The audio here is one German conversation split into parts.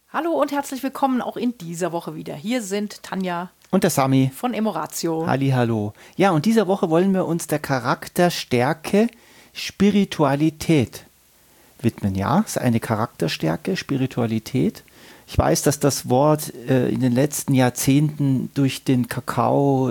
Hallo und herzlich willkommen auch in dieser Woche wieder. Hier sind Tanja und der Sami von Emoratio. Hallihallo. Ja, und diese Woche wollen wir uns der Charakterstärke Spiritualität widmen. Ja, es ist eine Charakterstärke, Spiritualität. Ich weiß, dass das Wort in den letzten Jahrzehnten durch den Kakao,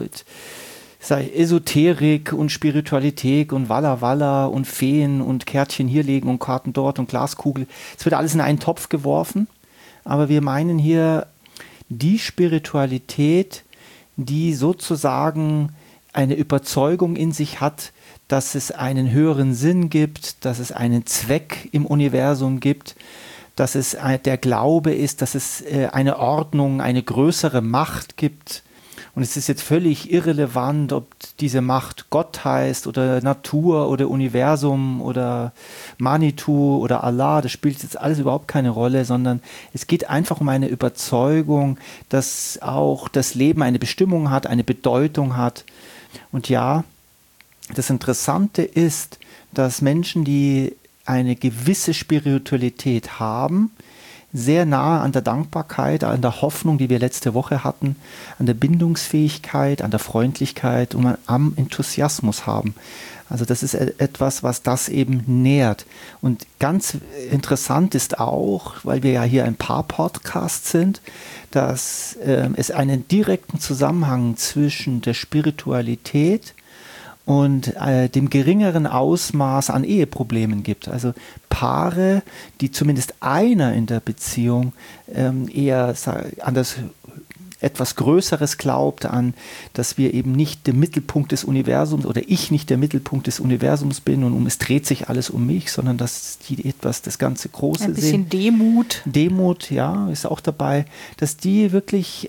sei Esoterik und Spiritualität und Walla Walla und Feen und Kärtchen hier legen und Karten dort und Glaskugel, es wird alles in einen Topf geworfen. Aber wir meinen hier die Spiritualität, die sozusagen eine Überzeugung in sich hat, dass es einen höheren Sinn gibt, dass es einen Zweck im Universum gibt, dass es der Glaube ist, dass es eine Ordnung, eine größere Macht gibt. Und es ist jetzt völlig irrelevant, ob diese Macht Gott heißt oder Natur oder Universum oder Manitou oder Allah. Das spielt jetzt alles überhaupt keine Rolle, sondern es geht einfach um eine Überzeugung, dass auch das Leben eine Bestimmung hat, eine Bedeutung hat. Und ja, das Interessante ist, dass Menschen, die eine gewisse Spiritualität haben, sehr nahe an der Dankbarkeit, an der Hoffnung, die wir letzte Woche hatten, an der Bindungsfähigkeit, an der Freundlichkeit und am Enthusiasmus haben. Also das ist etwas, was das eben nährt. Und ganz interessant ist auch, weil wir ja hier ein Paar-Podcast sind, dass es einen direkten Zusammenhang zwischen der Spiritualität und dem geringeren Ausmaß an Eheproblemen gibt. Also Paare, die zumindest einer in der Beziehung eher an das etwas Größeres glaubt, an, dass wir eben nicht der Mittelpunkt des Universums oder ich nicht der Mittelpunkt des Universums bin und es dreht sich alles um mich, sondern dass die etwas, das ganze Große sehen. Ein bisschen Demut. Demut, ja, ist auch dabei, dass die wirklich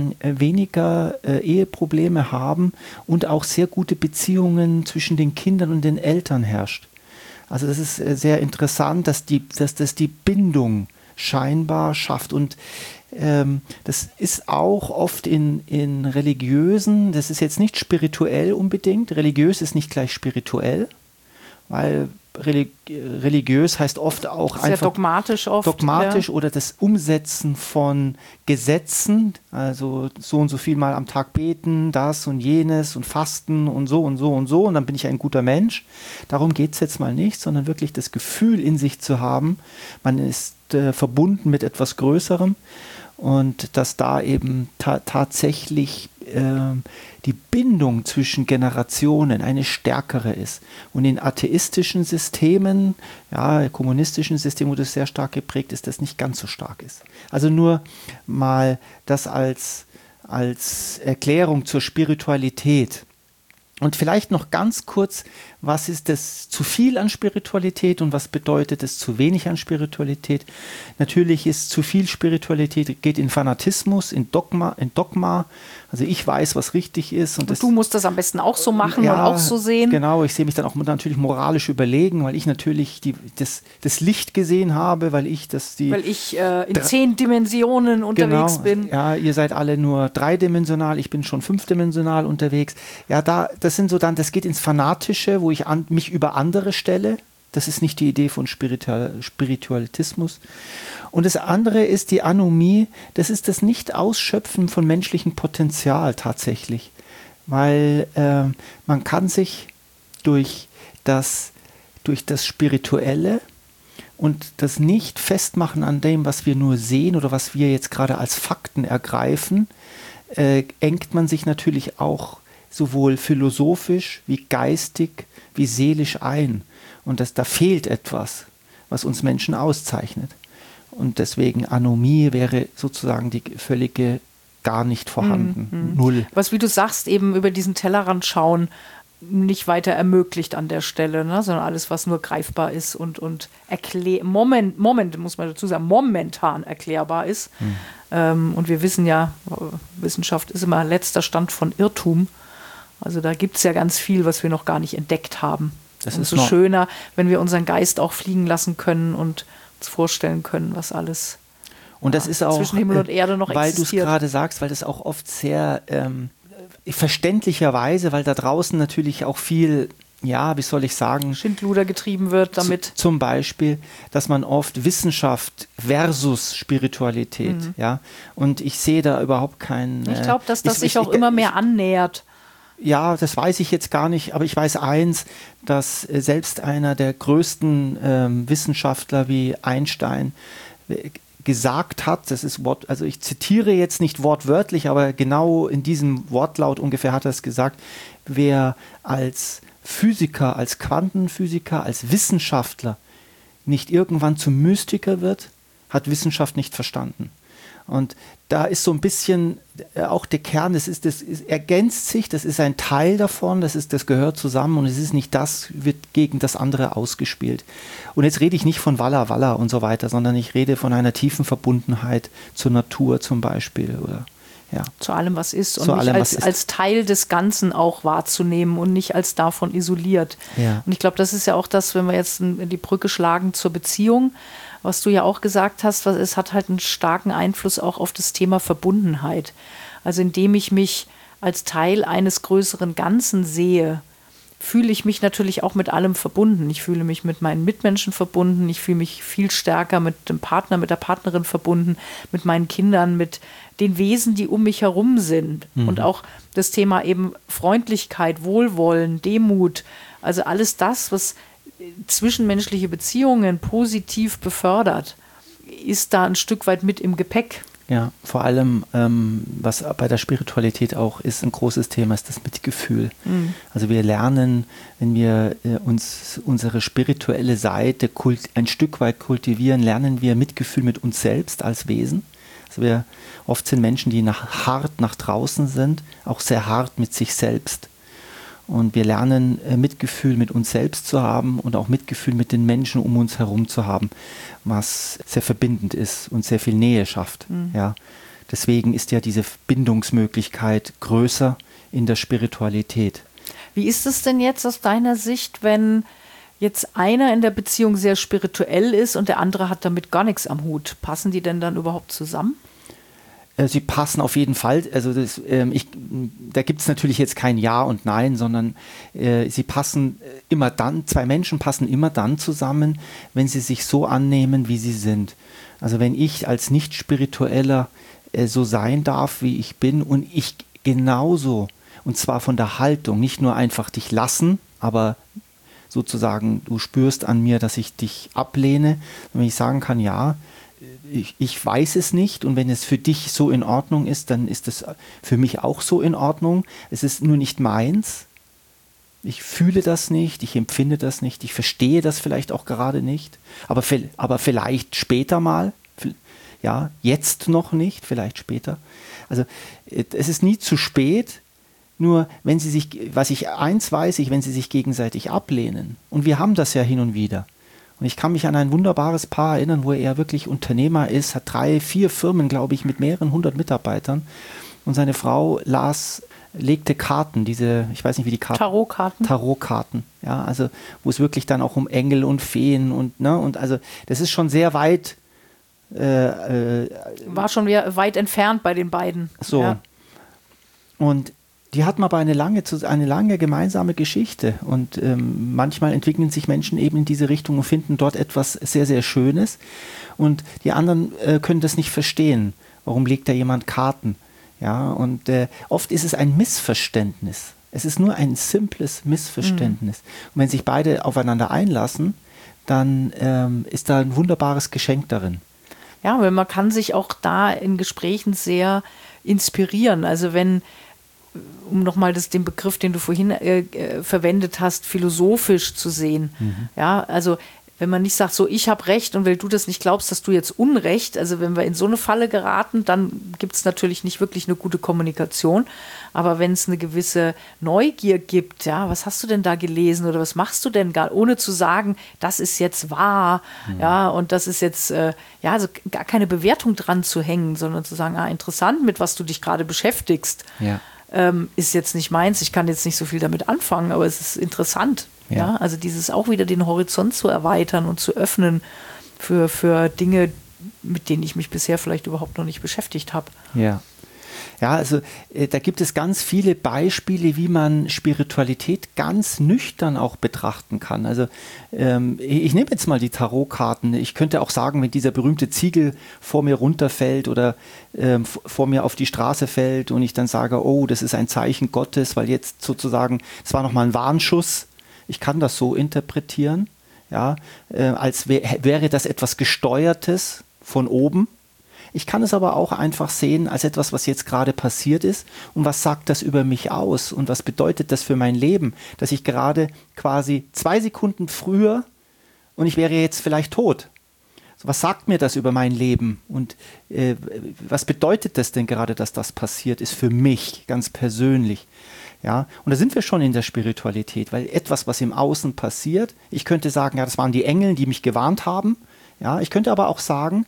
weniger Eheprobleme haben und auch sehr gute Beziehungen zwischen den Kindern und den Eltern herrscht. Also das ist sehr interessant, dass das die Bindung scheinbar schafft. Und das ist auch oft in religiösen, das ist jetzt nicht spirituell unbedingt, religiös ist nicht gleich spirituell, weil religiös heißt oft auch sehr einfach dogmatisch oft. Dogmatisch oder das Umsetzen von Gesetzen, also so und so viel Mal am Tag beten, das und jenes und fasten und so und so und so und dann bin ich ein guter Mensch. Darum geht es jetzt mal nicht, sondern wirklich das Gefühl in sich zu haben, man ist verbunden mit etwas Größerem und dass da eben tatsächlich die Bindung zwischen Generationen eine stärkere ist. Und in atheistischen Systemen, ja, kommunistischen Systemen, wo das sehr stark geprägt ist, das nicht ganz so stark ist. Also nur mal das als Erklärung zur Spiritualität. Und vielleicht noch ganz kurz, was ist das zu viel an Spiritualität und was bedeutet es zu wenig an Spiritualität? Natürlich ist zu viel Spiritualität, geht in Fanatismus, in Dogma. Also ich weiß, was richtig ist. Und du musst das am besten auch so machen, ja, und auch so sehen. Genau, ich sehe mich dann auch natürlich moralisch überlegen, weil ich natürlich das Licht gesehen habe, weil ich in 10 Dimensionen unterwegs bin. Ja, ihr seid alle nur 3-dimensional, ich bin schon 5-dimensional unterwegs. Ja, das geht ins Fanatische, wo ich mich über andere stelle. Das ist nicht die Idee von Spiritualismus. Und das andere ist die Anomie, das ist das Nicht-Ausschöpfen von menschlichem Potenzial tatsächlich. Weil man kann sich durch das Spirituelle und das Nicht-Festmachen an dem, was wir nur sehen oder was wir jetzt gerade als Fakten ergreifen, engt man sich natürlich auch sowohl philosophisch wie geistig wie seelisch ein. Und da fehlt etwas, was uns Menschen auszeichnet. Und deswegen Anomie wäre sozusagen die völlige gar nicht vorhanden. Null. Was, wie du sagst, eben über diesen Tellerrand schauen, nicht weiter ermöglicht an der Stelle, ne? Sondern alles, was nur greifbar ist und muss man dazu sagen, momentan erklärbar ist. Und wir wissen ja, Wissenschaft ist immer letzter Stand von Irrtum. Also da gibt es ja ganz viel, was wir noch gar nicht entdeckt haben. Das ist so schöner, wenn wir unseren Geist auch fliegen lassen können und uns vorstellen können, was alles und das ist auch, zwischen Himmel und Erde noch weil existiert. Weil du es gerade sagst, weil das auch oft sehr verständlicherweise, weil da draußen natürlich auch viel ja, wie soll ich sagen, Schindluder getrieben wird damit. Zum Beispiel, dass man oft Wissenschaft versus Spiritualität, ja, und ich sehe da überhaupt keinen... Ich glaube, dass das sich auch immer mehr annähert. Ja, das weiß ich jetzt gar nicht, aber ich weiß eins, dass selbst einer der größten Wissenschaftler wie Einstein gesagt hat, das ist also ich zitiere jetzt nicht wortwörtlich, aber genau in diesem Wortlaut ungefähr hat er es gesagt, wer als Physiker, als Quantenphysiker, als Wissenschaftler nicht irgendwann zum Mystiker wird, hat Wissenschaft nicht verstanden. Und da ist so ein bisschen auch der Kern, das ergänzt sich, das ist ein Teil davon, das gehört zusammen und es ist nicht das, wird gegen das andere ausgespielt. Und jetzt rede ich nicht von Walla Walla und so weiter, sondern ich rede von einer tiefen Verbundenheit zur Natur zum Beispiel oder ja. Zu allem, was ist und mich als Teil des Ganzen auch wahrzunehmen und nicht als davon isoliert. Ja. Und ich glaube, das ist ja auch das, wenn wir jetzt die Brücke schlagen zur Beziehung, was du ja auch gesagt hast, es hat halt einen starken Einfluss auch auf das Thema Verbundenheit. Also indem ich mich als Teil eines größeren Ganzen sehe, fühle ich mich natürlich auch mit allem verbunden. Ich fühle mich mit meinen Mitmenschen verbunden, ich fühle mich viel stärker mit dem Partner, mit der Partnerin verbunden, mit meinen Kindern, mit den Wesen, die um mich herum sind. Und auch das Thema eben Freundlichkeit, Wohlwollen, Demut, also alles das, was zwischenmenschliche Beziehungen positiv befördert, ist da ein Stück weit mit im Gepäck. Ja, vor allem, was bei der Spiritualität auch ist, ein großes Thema, ist das Mitgefühl. Also wir lernen, wenn wir uns unsere spirituelle Seite ein Stück weit kultivieren, lernen wir Mitgefühl mit uns selbst als Wesen. Also oft sind Menschen, die hart nach draußen sind, auch sehr hart mit sich selbst. Und wir lernen, Mitgefühl mit uns selbst zu haben und auch Mitgefühl mit den Menschen um uns herum zu haben, was sehr verbindend ist und sehr viel Nähe schafft. Ja. Deswegen ist ja diese Bindungsmöglichkeit größer in der Spiritualität. Wie ist es denn jetzt aus deiner Sicht, wenn jetzt einer in der Beziehung sehr spirituell ist und der andere hat damit gar nichts am Hut? Passen die denn dann überhaupt zusammen? Sie passen auf jeden Fall, also da gibt es natürlich jetzt kein Ja und Nein, sondern sie passen immer dann, zwei Menschen passen immer dann zusammen, wenn sie sich so annehmen, wie sie sind. Also wenn ich als Nicht-Spiritueller so sein darf, wie ich bin und ich genauso, und zwar von der Haltung, nicht nur einfach dich lassen, aber sozusagen du spürst an mir, dass ich dich ablehne, wenn ich sagen kann, ja, ich weiß es nicht und wenn es für dich so in Ordnung ist, dann ist es für mich auch so in Ordnung. Es ist nur nicht meins. Ich fühle das nicht, ich empfinde das nicht, ich verstehe das vielleicht auch gerade nicht, aber vielleicht später mal, ja, jetzt noch nicht, vielleicht später. Also es ist nie zu spät, nur wenn sie sich, wenn sie sich gegenseitig ablehnen, und wir haben das ja hin und wieder. Und ich kann mich an ein wunderbares Paar erinnern, wo er wirklich Unternehmer ist, hat 3, 4 Firmen, glaube ich, mit mehreren 100 Mitarbeitern. Und seine Frau legte Karten, ich weiß nicht, wie die Karten. Tarotkarten, ja, also wo es wirklich dann auch um Engel und Feen und also das ist schon sehr weit. War schon weit entfernt bei den beiden. So. Ja. Und die hatten aber eine lange gemeinsame Geschichte und manchmal entwickeln sich Menschen eben in diese Richtung und finden dort etwas sehr, sehr Schönes und die anderen können das nicht verstehen. Warum legt da jemand Karten? Ja, und oft ist es ein Missverständnis. Es ist nur ein simples Missverständnis. Und wenn sich beide aufeinander einlassen, dann ist da ein wunderbares Geschenk darin. Ja, weil man kann sich auch da in Gesprächen sehr inspirieren. Also um nochmal den Begriff, den du vorhin verwendet hast, philosophisch zu sehen. Ja, also wenn man nicht sagt, so ich habe Recht und weil du das nicht glaubst, hast du jetzt Unrecht. Also wenn wir in so eine Falle geraten, dann gibt es natürlich nicht wirklich eine gute Kommunikation. Aber wenn es eine gewisse Neugier gibt, ja, was hast du denn da gelesen oder was machst du denn gar, ohne zu sagen, das ist jetzt wahr, ja, und das ist jetzt, also gar keine Bewertung dran zu hängen, sondern zu sagen, interessant, mit was du dich gerade beschäftigst. Ja. Ist jetzt nicht meins, ich kann jetzt nicht so viel damit anfangen, aber es ist interessant. Ja, also dieses auch wieder den Horizont zu erweitern und zu öffnen für Dinge, mit denen ich mich bisher vielleicht überhaupt noch nicht beschäftigt habe. Ja, Ja, also da gibt es ganz viele Beispiele, wie man Spiritualität ganz nüchtern auch betrachten kann. Also ich nehme jetzt mal die Tarotkarten. Ich könnte auch sagen, wenn dieser berühmte Ziegel vor mir runterfällt oder vor mir auf die Straße fällt und ich dann sage, oh, das ist ein Zeichen Gottes, weil jetzt sozusagen, es war nochmal ein Warnschuss. Ich kann das so interpretieren, ja, als wäre das etwas Gesteuertes von oben. Ich kann es aber auch einfach sehen als etwas, was jetzt gerade passiert ist und was sagt das über mich aus und was bedeutet das für mein Leben, dass ich gerade quasi 2 Sekunden früher und ich wäre jetzt vielleicht tot. So, was sagt mir das über mein Leben und was bedeutet das denn gerade, dass das passiert ist für mich ganz persönlich? Ja, und da sind wir schon in der Spiritualität, weil etwas, was im Außen passiert, ich könnte sagen, ja, das waren die Engel, die mich gewarnt haben. Ja, ich könnte aber auch sagen,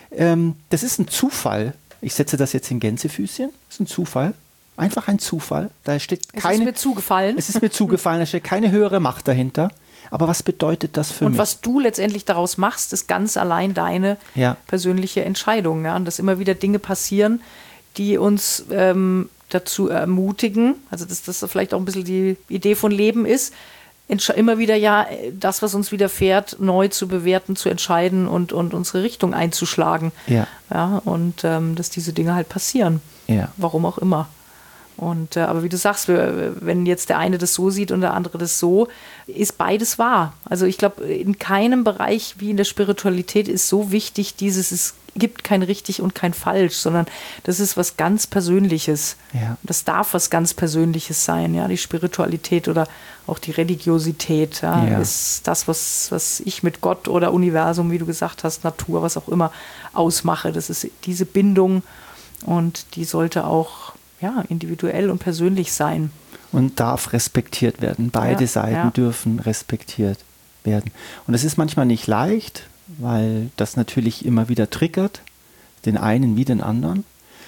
das ist ein Zufall. Ich setze das jetzt in Gänsefüßchen. Das ist ein Zufall. Einfach ein Zufall. Da steht keine, es ist mir zugefallen. Es ist mir zugefallen. Da steht keine höhere Macht dahinter. Aber was bedeutet das für mich? Und was du letztendlich daraus machst, ist ganz allein deine persönliche Entscheidung. Ja? Und dass immer wieder Dinge passieren, die uns dazu ermutigen, also dass das vielleicht auch ein bisschen die Idee von Leben ist, immer wieder das, was uns widerfährt, neu zu bewerten, zu entscheiden und unsere Richtung einzuschlagen. Ja, und dass diese Dinge halt passieren. Ja. Warum auch immer. Und aber wie du sagst, wenn jetzt der eine das so sieht und der andere das so, ist beides wahr. Also ich glaube, in keinem Bereich wie in der Spiritualität ist so wichtig, es gibt kein richtig und kein falsch, sondern das ist was ganz Persönliches. Ja. Das darf was ganz Persönliches sein, ja, die Spiritualität oder auch die Religiosität, ist das, was ich mit Gott oder Universum, wie du gesagt hast, Natur, was auch immer, ausmache. Das ist diese Bindung und die sollte auch individuell und persönlich sein. Und darf respektiert werden. Beide Seiten dürfen respektiert werden. Und es ist manchmal nicht leicht, weil das natürlich immer wieder triggert, den einen wie den anderen.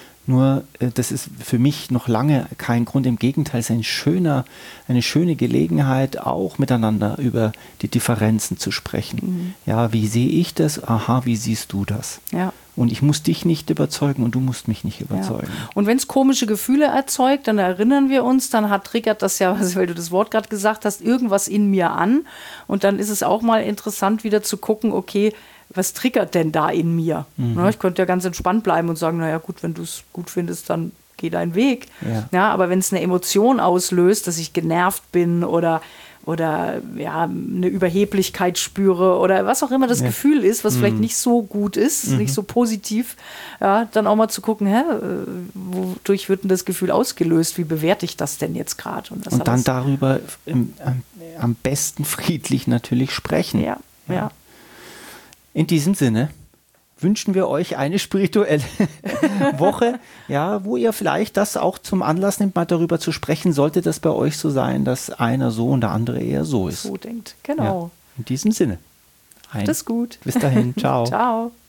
Nur das ist für mich noch lange kein Grund. Im Gegenteil, es ist eine schöne Gelegenheit, auch miteinander über die Differenzen zu sprechen. Mhm. Ja, wie sehe ich das? Aha, wie siehst du das? Ja. Und ich muss dich nicht überzeugen und du musst mich nicht überzeugen. Ja. Und wenn es komische Gefühle erzeugt, dann erinnern wir uns, dann triggert das ja, weil du das Wort gerade gesagt hast, irgendwas in mir an. Und dann ist es auch mal interessant, wieder zu gucken, okay, was triggert denn da in mir? Mhm. Ich könnte ja ganz entspannt bleiben und sagen, naja gut, wenn du es gut findest, dann geh deinen Weg. Ja, aber wenn es eine Emotion auslöst, dass ich genervt bin oder eine Überheblichkeit spüre oder was auch immer das Gefühl ist, was vielleicht nicht so gut ist, nicht so positiv, dann auch mal zu gucken, wodurch wird denn das Gefühl ausgelöst? Wie bewerte ich das denn jetzt gerade? Und dann darüber am besten friedlich natürlich sprechen. Ja. In diesem Sinne wünschen wir euch eine spirituelle Woche, wo ihr vielleicht das auch zum Anlass nehmt, mal darüber zu sprechen, sollte das bei euch so sein, dass einer so und der andere eher so ist. So denkt, genau. Ja, in diesem Sinne. Das ist gut. Bis dahin, ciao. Ciao.